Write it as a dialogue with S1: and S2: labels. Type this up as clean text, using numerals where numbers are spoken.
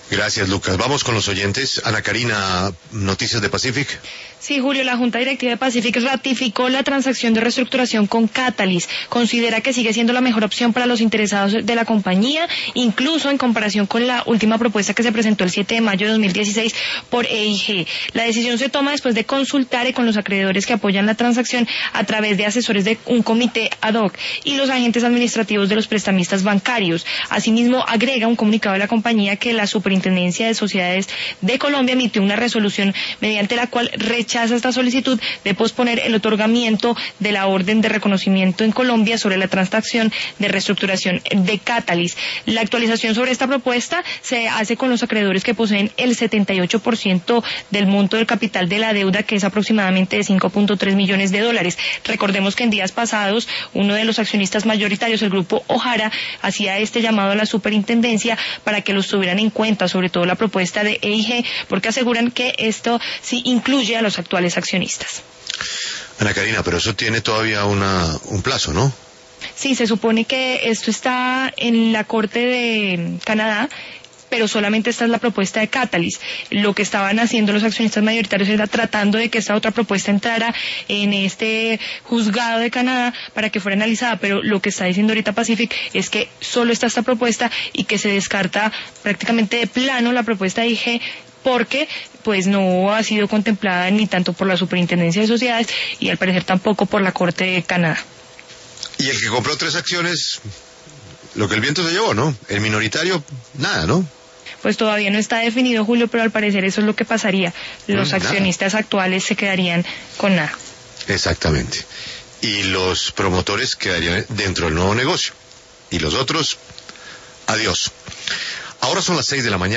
S1: Gracias, Lucas. Vamos con los oyentes. Ana Karina, Noticias de Pacific.
S2: Sí, Julio, la Junta Directiva de Pacific ratificó la transacción de reestructuración con Catalyst. Considera que sigue siendo la mejor opción para los interesados de la compañía, incluso en comparación con la última propuesta que se presentó el 7 de mayo de 2016 por EIG. La decisión se toma después de consultar con los acreedores que apoyan la transacción a través de asesores de un comité ad hoc y los agentes administrativos de los prestamistas bancarios. Asimismo, agrega un comunicado de la compañía que la Superintendencia de Sociedades de Colombia emitió una resolución mediante la cual rechaza esta solicitud de posponer el otorgamiento de la orden de reconocimiento en Colombia sobre la transacción de reestructuración de Catalyst. La actualización sobre esta propuesta se hace con los acreedores que poseen el 78% del monto del capital de la deuda, que es aproximadamente de $5.3 millones. Recordemos que en días pasados uno de los accionistas mayoritarios, el grupo Ojara, hacía este llamado a la superintendencia para que los tuvieran en cuenta, sobre todo la propuesta de EIG, porque aseguran que esto sí incluye a los actuales accionistas.
S1: Ana Karina, pero eso tiene todavía un plazo, ¿no?
S2: Sí, se supone que esto está en la Corte de Canadá, pero solamente esta es la propuesta de Catalyst. Lo que estaban haciendo los accionistas mayoritarios era tratando de que esta otra propuesta entrara en este juzgado de Canadá para que fuera analizada, pero lo que está diciendo ahorita Pacific es que solo está esta propuesta y que se descarta prácticamente de plano la propuesta de IG, porque pues no ha sido contemplada ni tanto por la Superintendencia de Sociedades y al parecer tampoco por la Corte de Canadá.
S1: Y el que compró 3 acciones, lo que el viento se llevó, ¿no? El minoritario, nada, ¿no?
S2: Pues todavía no está definido, Julio, pero al parecer eso es lo que pasaría. Los accionistas actuales se quedarían con nada.
S1: Exactamente. Y los promotores quedarían dentro del nuevo negocio. Y los otros, adiós. Ahora son las 6 de la mañana.